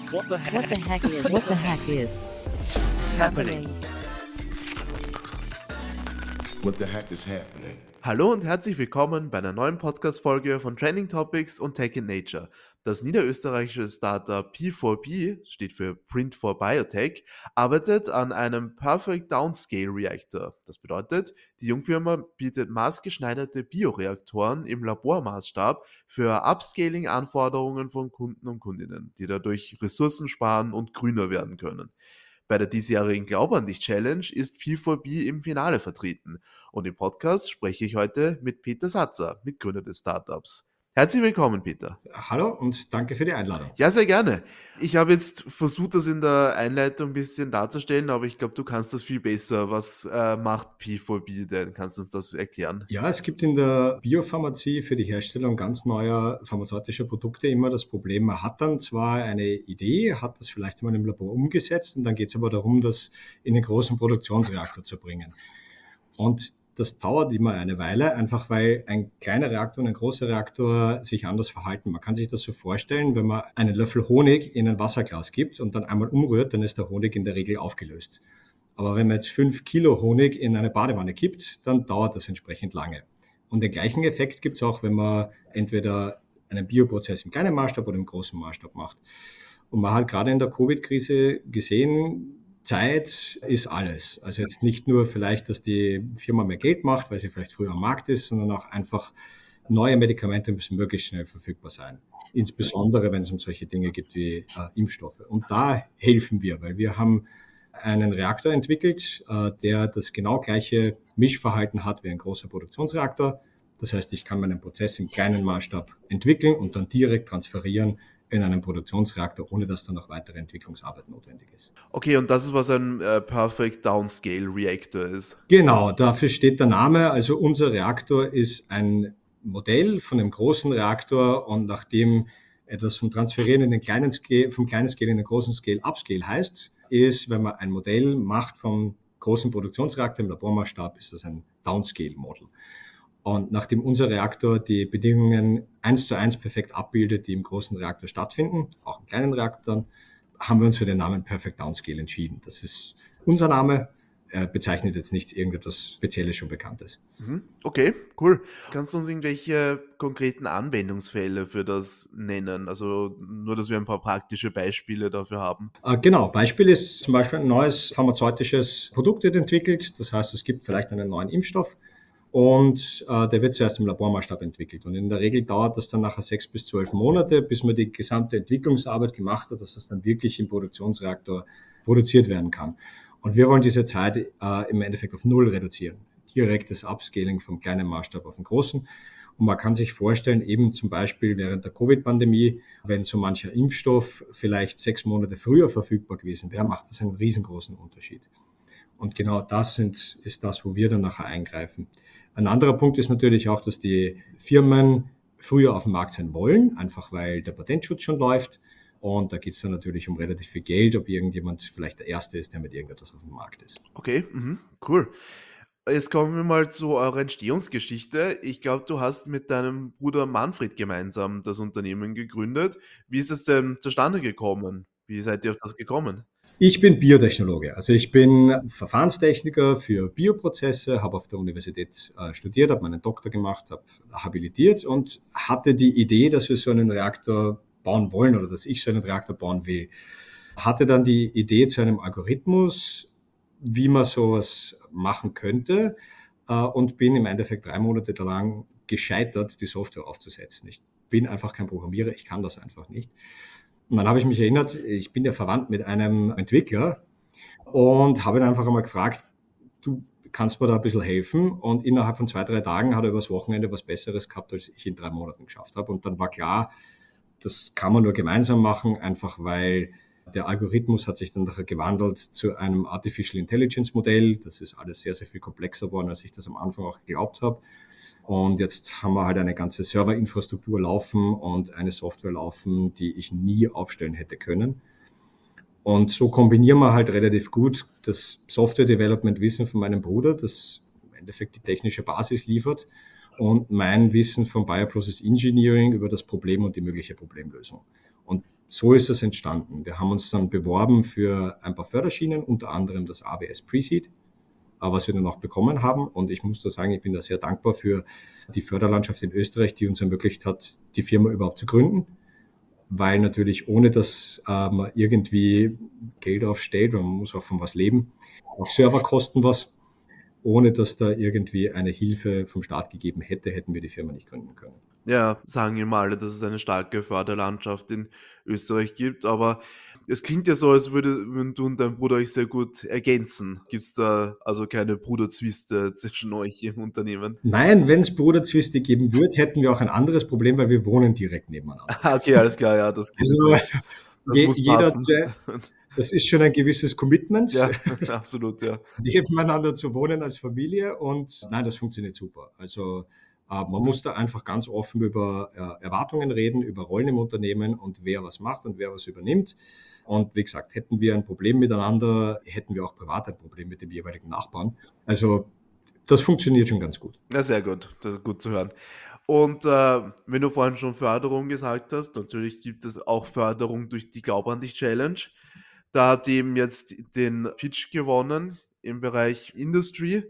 What the heck? What the heck is Happening. What the heck is happening? Hallo und herzlich willkommen bei einer neuen Podcast-Folge von Trending Topics und Tech in Nature. Das niederösterreichische Startup P4B, steht für Print for Biotech, arbeitet an einem Perfect Downscale Reactor. Das bedeutet, die Jungfirma bietet maßgeschneiderte Bioreaktoren im Labormaßstab für Upscaling-Anforderungen von Kunden und Kundinnen, die dadurch Ressourcen sparen und grüner werden können. Bei der diesjährigen Glaub an dich Challenge ist P4B im Finale vertreten und im Podcast spreche ich heute mit Peter Satzer, Mitgründer des Startups. Herzlich willkommen, Peter. Hallo und danke für die Einladung. Ja, sehr gerne. Ich habe jetzt versucht, das in der Einleitung ein bisschen darzustellen, aber ich glaube, du kannst das viel besser. Was macht P4B denn? Kannst du uns das erklären? Ja, es gibt in der Biopharmazie für die Herstellung ganz neuer pharmazeutischer Produkte immer das Problem, man hat dann zwar eine Idee, hat das vielleicht einmal im Labor umgesetzt und dann geht es aber darum, das in den großen Produktionsreaktor zu bringen. Und das dauert immer eine Weile, einfach weil ein kleiner Reaktor und ein großer Reaktor sich anders verhalten. Man kann sich das so vorstellen, wenn man einen Löffel Honig in ein Wasserglas gibt und dann einmal umrührt, dann ist der Honig in der Regel aufgelöst. Aber wenn man jetzt 5 Kilo Honig in eine Badewanne kippt, dann dauert das entsprechend lange. Und den gleichen Effekt gibt es auch, wenn man entweder einen Bioprozess im kleinen Maßstab oder im großen Maßstab macht. Und man hat gerade in der Covid-Krise gesehen, Zeit ist alles. Also jetzt nicht nur vielleicht, dass die Firma mehr Geld macht, weil sie vielleicht früher am Markt ist, sondern auch einfach neue Medikamente müssen möglichst schnell verfügbar sein. Insbesondere, wenn es um solche Dinge geht wie Impfstoffe. Und da helfen wir, weil wir haben einen Reaktor entwickelt, der das genau gleiche Mischverhalten hat wie ein großer Produktionsreaktor. Das heißt, ich kann meinen Prozess im kleinen Maßstab entwickeln und dann direkt transferieren in einen Produktionsreaktor, ohne dass dann noch weitere Entwicklungsarbeit notwendig ist. Okay, und das ist, was ein Perfect Downscale Reactor ist. Genau, dafür steht der Name. Also unser Reaktor ist ein Modell von einem großen Reaktor und nachdem etwas vom Transferieren in den kleinen Scale, vom kleinen Scale in den großen Scale Upscale heißt, ist, wenn man ein Modell macht vom großen Produktionsreaktor im Labormaßstab, ist das ein Downscale Model. Und nachdem unser Reaktor die Bedingungen 1:1 perfekt abbildet, die im großen Reaktor stattfinden, auch im kleinen Reaktor, haben wir uns für den Namen Perfect Downscale entschieden. Das ist unser Name, bezeichnet jetzt nicht irgendetwas Spezielles, schon Bekanntes. Okay, cool. Kannst du uns irgendwelche konkreten Anwendungsfälle für das nennen? Also nur, dass wir ein paar praktische Beispiele dafür haben. Genau, Beispiel ist zum Beispiel ein neues pharmazeutisches Produkt wird entwickelt. Das heißt, es gibt vielleicht einen neuen Impfstoff. Und der wird zuerst im Labormaßstab entwickelt. Und in der Regel dauert das dann nachher 6 bis 12 Monate, bis man die gesamte Entwicklungsarbeit gemacht hat, dass das dann wirklich im Produktionsreaktor produziert werden kann. Und wir wollen diese Zeit im Endeffekt auf 0 reduzieren. Direktes Upscaling vom kleinen Maßstab auf den großen. Und man kann sich vorstellen, eben zum Beispiel während der Covid-Pandemie, wenn so mancher Impfstoff vielleicht 6 Monate früher verfügbar gewesen wäre, macht das einen riesengroßen Unterschied. Und genau das ist das, wo wir dann nachher eingreifen. Ein anderer Punkt ist natürlich auch, dass die Firmen früher auf dem Markt sein wollen, einfach weil der Patentschutz schon läuft. Und da geht es dann natürlich um relativ viel Geld, ob irgendjemand vielleicht der Erste ist, der mit irgendetwas auf dem Markt ist. Okay, cool. Jetzt kommen wir mal zu eurer Entstehungsgeschichte. Ich glaube, du hast mit deinem Bruder Manfred gemeinsam das Unternehmen gegründet. Wie ist es denn zustande gekommen? Wie seid ihr auf das gekommen? Ich bin Biotechnologe, also ich bin Verfahrenstechniker für Bioprozesse, habe auf der Universität studiert, habe meinen Doktor gemacht, habe habilitiert und hatte die Idee, dass wir so einen Reaktor bauen wollen oder dass ich so einen Reaktor bauen will. Hatte dann die Idee zu einem Algorithmus, wie man sowas machen könnte und bin im Endeffekt 3 Monate lang gescheitert, die Software aufzusetzen. Ich bin einfach kein Programmierer, ich kann das einfach nicht. Und dann habe ich mich erinnert, ich bin ja verwandt mit einem Entwickler und habe ihn einfach einmal gefragt, du kannst mir da ein bisschen helfen? Und innerhalb von 2-3 Tagen hat er übers Wochenende was Besseres gehabt, als ich in 3 Monaten geschafft habe. Und dann war klar, das kann man nur gemeinsam machen, einfach weil der Algorithmus hat sich dann nachher gewandelt zu einem Artificial Intelligence Modell. Das ist alles sehr, sehr viel komplexer geworden, als ich das am Anfang auch geglaubt habe. Und jetzt haben wir halt eine ganze Serverinfrastruktur laufen und eine Software laufen, die ich nie aufstellen hätte können. Und so kombinieren wir halt relativ gut das Software-Development-Wissen von meinem Bruder, das im Endeffekt die technische Basis liefert, und mein Wissen vom Bioprocess Engineering über das Problem und die mögliche Problemlösung. Und so ist es entstanden. Wir haben uns dann beworben für ein paar Förderschienen, unter anderem das AWS Pre-Seed, was wir dann auch bekommen haben. Und ich muss da sagen, ich bin da sehr dankbar für die Förderlandschaft in Österreich, die uns ermöglicht hat, die Firma überhaupt zu gründen. Weil natürlich ohne, dass man irgendwie Geld aufstellt, weil man muss auch von was leben, auch Server kosten was, ohne dass da irgendwie eine Hilfe vom Staat gegeben hätte, hätten wir die Firma nicht gründen können. Ja, sagen immer alle, dass es eine starke Förderlandschaft in Österreich gibt, aber es klingt ja so, als würden du und dein Bruder euch sehr gut ergänzen. Gibt es da also keine Bruderzwiste zwischen euch im Unternehmen? Nein, wenn es Bruderzwiste geben würde, hätten wir auch ein anderes Problem, weil wir wohnen direkt nebeneinander. Okay, alles klar, ja, das geht Also, natürlich. Das muss passen. Das ist schon ein gewisses Commitment, Ja, absolut, ja. nebeneinander zu wohnen als Familie, und nein, das funktioniert super. Also man muss da einfach ganz offen über Erwartungen reden, über Rollen im Unternehmen und wer was macht und wer was übernimmt. Und wie gesagt, hätten wir ein Problem miteinander, hätten wir auch privat ein Problem mit dem jeweiligen Nachbarn. Also das funktioniert schon ganz gut. Ja, sehr gut. Das ist gut zu hören. Und wenn du vorhin schon Förderung gesagt hast, natürlich gibt es auch Förderung durch die Glaub an dich Challenge. Da habt ihr eben jetzt den Pitch gewonnen im Bereich Industry.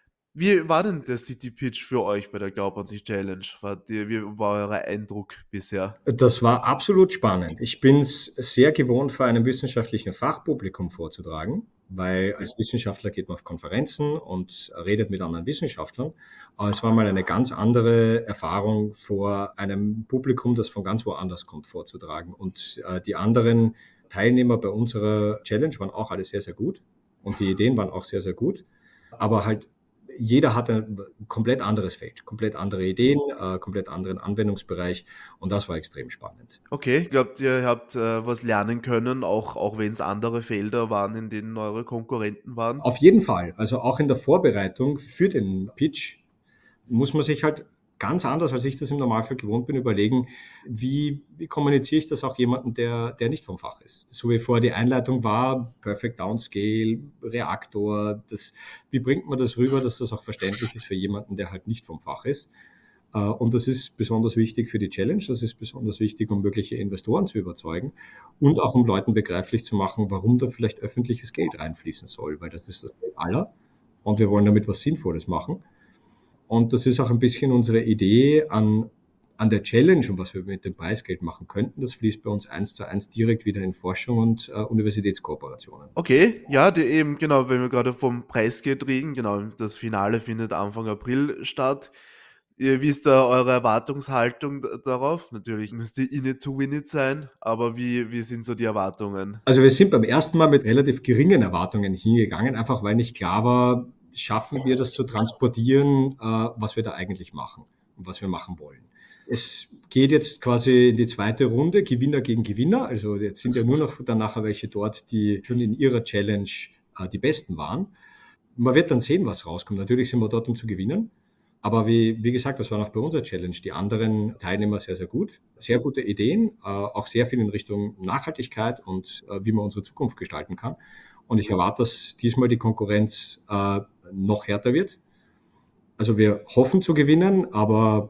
Wie war denn der City Pitch für euch bei der Glaub an dich Challenge? Wie war euer Eindruck bisher? Das war absolut spannend. Ich bin es sehr gewohnt, vor einem wissenschaftlichen Fachpublikum vorzutragen, weil als Wissenschaftler geht man auf Konferenzen und redet mit anderen Wissenschaftlern. Aber es war mal eine ganz andere Erfahrung, vor einem Publikum, das von ganz woanders kommt, vorzutragen. Und die anderen Teilnehmer bei unserer Challenge waren auch alle sehr, sehr gut. Und die Ideen waren auch sehr, sehr gut. Aber halt jeder hat ein komplett anderes Feld, komplett andere Ideen, komplett anderen Anwendungsbereich, und das war extrem spannend. Okay, glaubt ihr habt was lernen können, auch wenn es andere Felder waren, in denen eure Konkurrenten waren? Auf jeden Fall, also auch in der Vorbereitung für den Pitch muss man sich halt ganz anders, als ich das im Normalfall gewohnt bin, überlegen, wie kommuniziere ich das auch jemandem, der nicht vom Fach ist. So wie vorher die Einleitung war, Perfect Downscale, Reaktor, wie bringt man das rüber, dass das auch verständlich ist für jemanden, der halt nicht vom Fach ist. Und das ist besonders wichtig für die Challenge, das ist besonders wichtig, um mögliche Investoren zu überzeugen und auch um Leuten begreiflich zu machen, warum da vielleicht öffentliches Geld reinfließen soll, weil das ist das Geld aller und wir wollen damit was Sinnvolles machen. Und das ist auch ein bisschen unsere Idee an der Challenge und was wir mit dem Preisgeld machen könnten. Das fließt bei uns 1:1 direkt wieder in Forschung und Universitätskooperationen. Okay, ja, eben genau, wenn wir gerade vom Preisgeld reden, genau, das Finale findet Anfang April statt. Wie ist da eure Erwartungshaltung darauf? Natürlich müsste in it to win it sein, aber wie sind so die Erwartungen? Also wir sind beim ersten Mal mit relativ geringen Erwartungen hingegangen, einfach weil nicht klar war, schaffen wir das zu transportieren, was wir da eigentlich machen und was wir machen wollen. Es geht jetzt quasi in die zweite Runde, Gewinner gegen Gewinner. Also jetzt sind ja nur noch dann nachher welche dort, die schon in ihrer Challenge die Besten waren. Man wird dann sehen, was rauskommt. Natürlich sind wir dort, um zu gewinnen. Aber wie gesagt, das war noch bei unserer Challenge. Die anderen Teilnehmer sehr, sehr gut. Sehr gute Ideen, auch sehr viel in Richtung Nachhaltigkeit und wie man unsere Zukunft gestalten kann. Und ich erwarte, dass diesmal die Konkurrenz noch härter wird. Also wir hoffen zu gewinnen, aber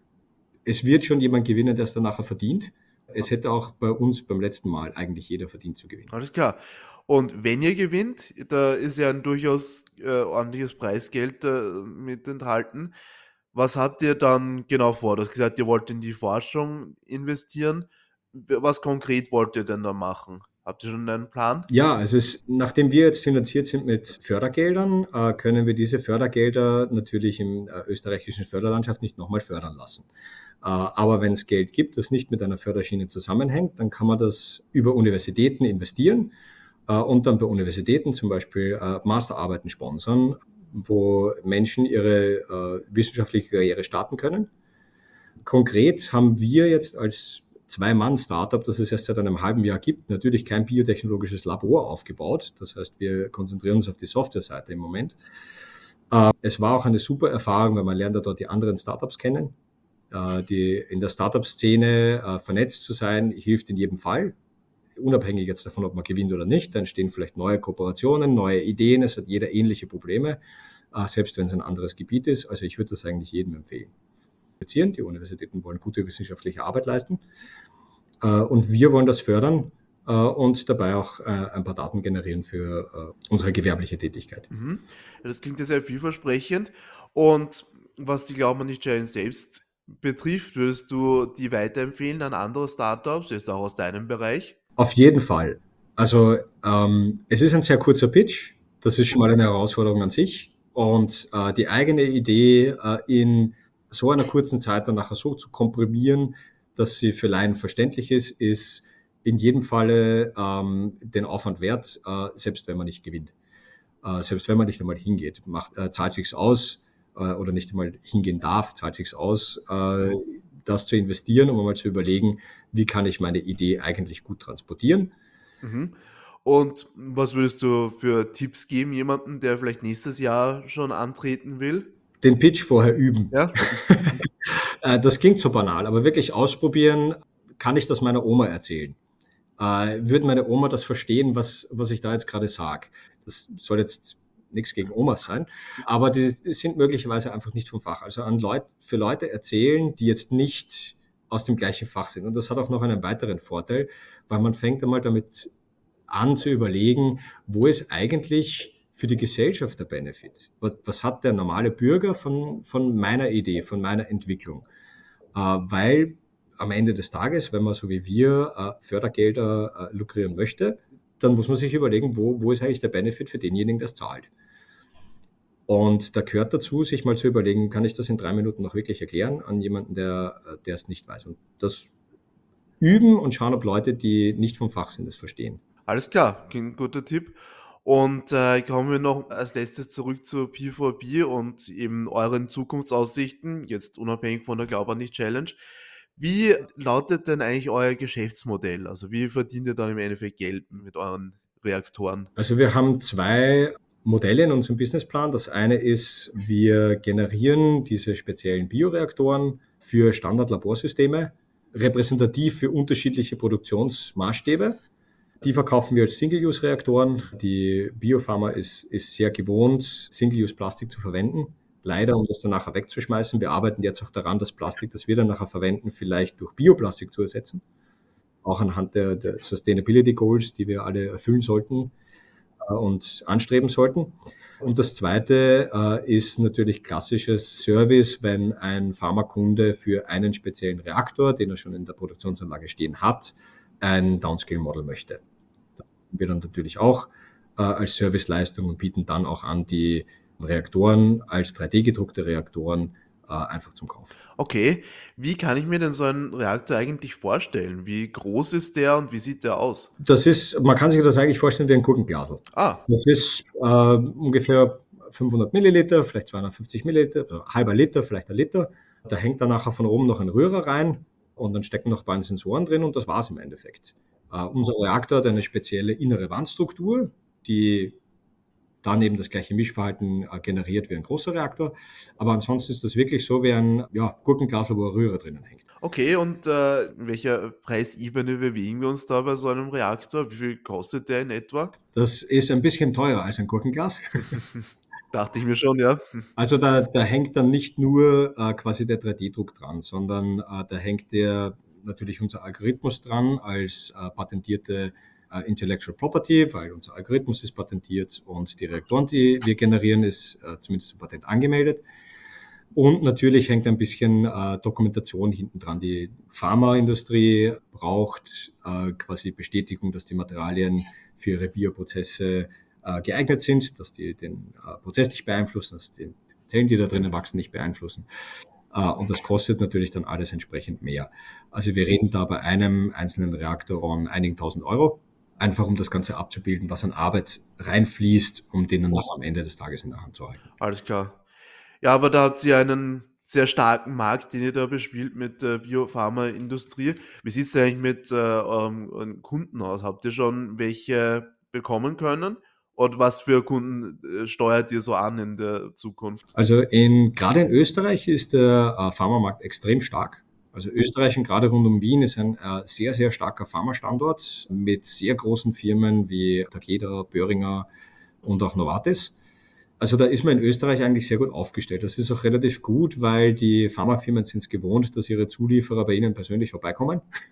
es wird schon jemand gewinnen, der es dann nachher verdient. Es hätte auch bei uns beim letzten Mal eigentlich jeder verdient zu gewinnen. Alles klar. Und wenn ihr gewinnt, da ist ja ein durchaus ordentliches Preisgeld mit enthalten. Was habt ihr dann genau vor? Du hast gesagt, ihr wollt in die Forschung investieren. Was konkret wollt ihr denn da machen? Habt ihr schon einen Plan? Ja, also nachdem wir jetzt finanziert sind mit Fördergeldern, können wir diese Fördergelder natürlich in österreichischen Förderlandschaft nicht nochmal fördern lassen. Aber wenn es Geld gibt, das nicht mit einer Förderschiene zusammenhängt, dann kann man das über Universitäten investieren und dann bei Universitäten zum Beispiel Masterarbeiten sponsern, wo Menschen ihre wissenschaftliche Karriere starten können. Konkret haben wir jetzt als Zwei-Mann-Startup, das es erst seit einem halben Jahr gibt, natürlich kein biotechnologisches Labor aufgebaut. Das heißt, wir konzentrieren uns auf die Software-Seite im Moment. Es war auch eine super Erfahrung, weil man lernt ja dort die anderen Startups kennen. Die in der Startup-Szene vernetzt zu sein, hilft in jedem Fall. Unabhängig jetzt davon, ob man gewinnt oder nicht, da entstehen vielleicht neue Kooperationen, neue Ideen, es hat jeder ähnliche Probleme, selbst wenn es ein anderes Gebiet ist. Also ich würde das eigentlich jedem empfehlen. Die Universitäten wollen gute wissenschaftliche Arbeit leisten. Und wir wollen das fördern und dabei auch ein paar Daten generieren für unsere gewerbliche Tätigkeit. Mhm. Ja, das klingt ja sehr vielversprechend. Und was die Glauben an die Challenge selbst betrifft, würdest du die weiterempfehlen an andere Startups, jetzt auch aus deinem Bereich? Auf jeden Fall. Also es ist ein sehr kurzer Pitch. Das ist schon mal eine Herausforderung an sich. Und die eigene Idee in so einer kurzen Zeit dann nachher so zu komprimieren, dass sie für Laien verständlich ist in jedem Falle den Aufwand wert, selbst wenn man nicht gewinnt. Selbst wenn man nicht einmal hingeht, zahlt sich's aus oder nicht einmal hingehen darf, zahlt sich's aus, das zu investieren, um mal zu überlegen, wie kann ich meine Idee eigentlich gut transportieren. Mhm. Und was würdest du für Tipps geben, jemandem, der vielleicht nächstes Jahr schon antreten will? Den Pitch vorher üben. Ja? Das klingt so banal, aber wirklich ausprobieren, kann ich das meiner Oma erzählen? Würde meine Oma das verstehen, was ich da jetzt gerade sage? Das soll jetzt nichts gegen Omas sein, aber die sind möglicherweise einfach nicht vom Fach. Also für Leute erzählen, die jetzt nicht aus dem gleichen Fach sind. Und das hat auch noch einen weiteren Vorteil, weil man fängt einmal damit an zu überlegen, wo ist eigentlich für die Gesellschaft der Benefit? Was hat der normale Bürger von meiner Idee, von meiner Entwicklung? Weil am Ende des Tages, wenn man so wie wir Fördergelder lukrieren möchte, dann muss man sich überlegen, wo ist eigentlich der Benefit für denjenigen, der es zahlt. Und da gehört dazu, sich mal zu überlegen, kann ich das in 3 Minuten noch wirklich erklären an jemanden, der es nicht weiß. Und das üben und schauen, ob Leute, die nicht vom Fach sind, das verstehen. Alles klar, klingt ein guter Tipp. Und kommen wir noch als letztes zurück zur P4B und eben euren Zukunftsaussichten, jetzt unabhängig von der Glaub an dich Challenge. Wie lautet denn eigentlich euer Geschäftsmodell? Also wie verdient ihr dann im Endeffekt Geld mit euren Reaktoren? Also wir haben 2 Modelle in unserem Businessplan. Das eine ist, wir generieren diese speziellen Bioreaktoren für Standardlaborsysteme, repräsentativ für unterschiedliche Produktionsmaßstäbe. Die verkaufen wir als Single-Use-Reaktoren. Die Biopharma ist sehr gewohnt, Single-Use-Plastik zu verwenden. Leider, um das dann nachher wegzuschmeißen. Wir arbeiten jetzt auch daran, das Plastik, das wir dann nachher verwenden, vielleicht durch Bioplastik zu ersetzen. Auch anhand der Sustainability Goals, die wir alle erfüllen sollten und anstreben sollten. Und das Zweite ist natürlich klassisches Service, wenn ein Pharmakunde für einen speziellen Reaktor, den er schon in der Produktionsanlage stehen hat, ein Downscale-Model möchte. Das machen wir dann natürlich auch als Serviceleistung und bieten dann auch an, die Reaktoren als 3D-gedruckte Reaktoren einfach zum Kauf. Okay, wie kann ich mir denn so einen Reaktor eigentlich vorstellen? Wie groß ist der und wie sieht der aus? Man kann sich das eigentlich vorstellen wie ein Gurkenglasl. Ah, Das ist ungefähr 500 Milliliter, vielleicht 250 Milliliter, also halber Liter, vielleicht ein Liter. Da hängt dann nachher von oben noch ein Rührer rein und dann stecken noch ein paar Sensoren drin und das war's im Endeffekt. Unser Reaktor hat eine spezielle innere Wandstruktur, die dann eben das gleiche Mischverhalten generiert wie ein großer Reaktor. Aber ansonsten ist das wirklich so wie ein Gurkenglasl, wo ein Rührer drinnen hängt. okay, und in welcher Preisebene bewegen wir uns da bei so einem Reaktor? Wie viel kostet der in etwa? Das ist ein bisschen teurer als ein Gurkenglas. Dachte ich mir schon, ja. Also da hängt dann nicht nur quasi der 3D-Druck dran, sondern da hängt natürlich unser Algorithmus dran als patentierte Intellectual Property, weil unser Algorithmus ist patentiert und die Reaktoren, die wir generieren, ist zumindest zum Patent angemeldet. Und natürlich hängt ein bisschen Dokumentation hinten dran. Die Pharmaindustrie braucht quasi Bestätigung, dass die Materialien für ihre Bioprozesse geeignet sind, dass die den Prozess nicht beeinflussen, dass die Zellen, die da drinnen wachsen, nicht beeinflussen. Und das kostet natürlich dann alles entsprechend mehr. Also wir reden da bei einem einzelnen Reaktor von einigen tausend Euro, einfach um das Ganze abzubilden, was an Arbeit reinfließt, um den dann noch am Ende des Tages in der Hand zu halten. Alles klar. Ja, aber da habt ihr einen sehr starken Markt, den ihr da bespielt mit der Biopharmaindustrie. Wie sieht es eigentlich mit euren Kunden aus? Habt ihr schon welche bekommen können? Und was für Kunden steuert ihr so an in der Zukunft? Also gerade in Österreich ist der Pharmamarkt extrem stark. Also Österreich und gerade rund um Wien ist ein sehr, sehr starker Pharmastandort mit sehr großen Firmen wie Takeda, Boehringer und auch Novartis. Also da ist man in Österreich eigentlich sehr gut aufgestellt. Das ist auch relativ gut, weil die Pharmafirmen sind es gewohnt, dass ihre Zulieferer bei ihnen persönlich vorbeikommen.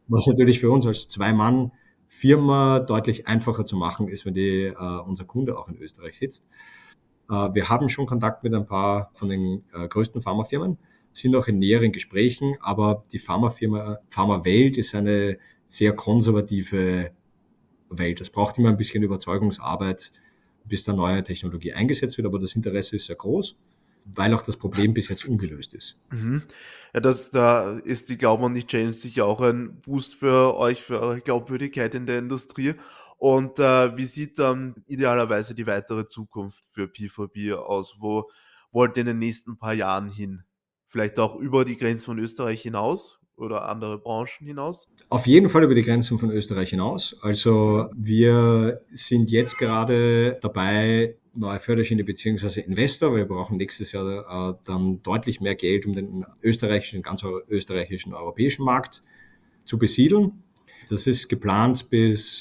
was natürlich für uns als Zwei-Mann-Firma deutlich einfacher zu machen ist, wenn unser Kunde auch in Österreich sitzt. Wir haben schon Kontakt mit ein paar von den größten Pharmafirmen, sind auch in näheren Gesprächen, aber die Pharmawelt ist eine sehr konservative Welt. Es braucht immer ein bisschen Überzeugungsarbeit, bis da neue Technologie eingesetzt wird, aber das Interesse ist sehr groß, weil auch das Problem bis jetzt ungelöst ist. Mhm. Ja, da ist die Glauben an die Change sicher auch ein Boost für euch, für eure Glaubwürdigkeit in der Industrie. Und wie sieht dann idealerweise die weitere Zukunft für P4B aus? Wo wollt ihr in den nächsten paar Jahren hin? Vielleicht auch über die Grenzen von Österreich hinaus oder andere Branchen hinaus? Auf jeden Fall über die Grenzen von Österreich hinaus. Also wir sind jetzt gerade dabei, neue Förderschiene bzw. Investor. Wir brauchen nächstes Jahr dann deutlich mehr Geld, um den ganz österreichischen, europäischen Markt zu besiedeln. Das ist geplant bis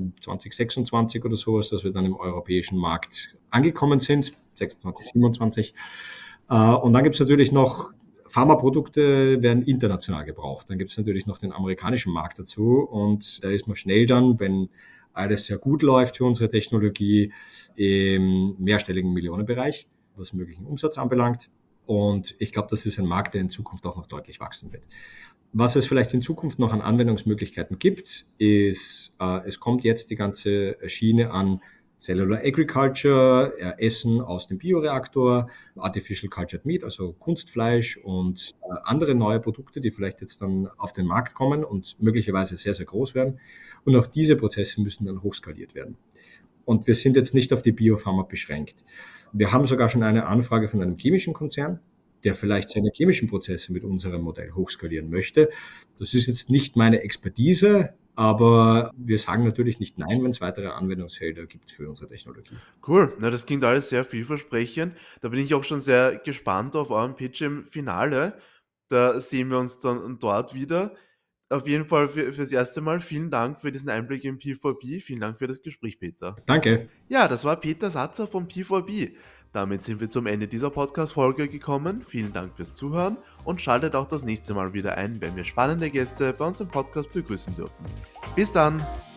2026 oder sowas, dass wir dann im europäischen Markt angekommen sind, 26, 27. Und dann gibt es natürlich noch Pharmaprodukte werden international gebraucht. Dann gibt es natürlich noch den amerikanischen Markt dazu und da ist man schnell dann, wenn alles sehr gut läuft für unsere Technologie, im mehrstelligen Millionenbereich, was möglichen Umsatz anbelangt. Und ich glaube, das ist ein Markt, der in Zukunft auch noch deutlich wachsen wird. Was es vielleicht in Zukunft noch an Anwendungsmöglichkeiten gibt, ist, es kommt jetzt die ganze Schiene an Cellular Agriculture, Essen aus dem Bioreaktor, Artificial Cultured Meat, also Kunstfleisch und andere neue Produkte, die vielleicht jetzt dann auf den Markt kommen und möglicherweise sehr, sehr groß werden. Und auch diese Prozesse müssen dann hochskaliert werden. Und wir sind jetzt nicht auf die Biopharma beschränkt. Wir haben sogar schon eine Anfrage von einem chemischen Konzern, der vielleicht seine chemischen Prozesse mit unserem Modell hochskalieren möchte. Das ist jetzt nicht meine Expertise, aber wir sagen natürlich nicht nein, wenn es weitere Anwendungsfelder gibt für unsere Technologie. Cool, na, das klingt alles sehr vielversprechend. Da bin ich auch schon sehr gespannt auf euren Pitch im Finale. Da sehen wir uns dann dort wieder. Auf jeden Fall fürs erste Mal vielen Dank für diesen Einblick in P4B. Vielen Dank für das Gespräch, Peter. Danke. Ja, das war Peter Satzer von P4B. Damit sind wir zum Ende dieser Podcast-Folge gekommen. Vielen Dank fürs Zuhören und schaltet auch das nächste Mal wieder ein, wenn wir spannende Gäste bei uns im Podcast begrüßen dürfen. Bis dann!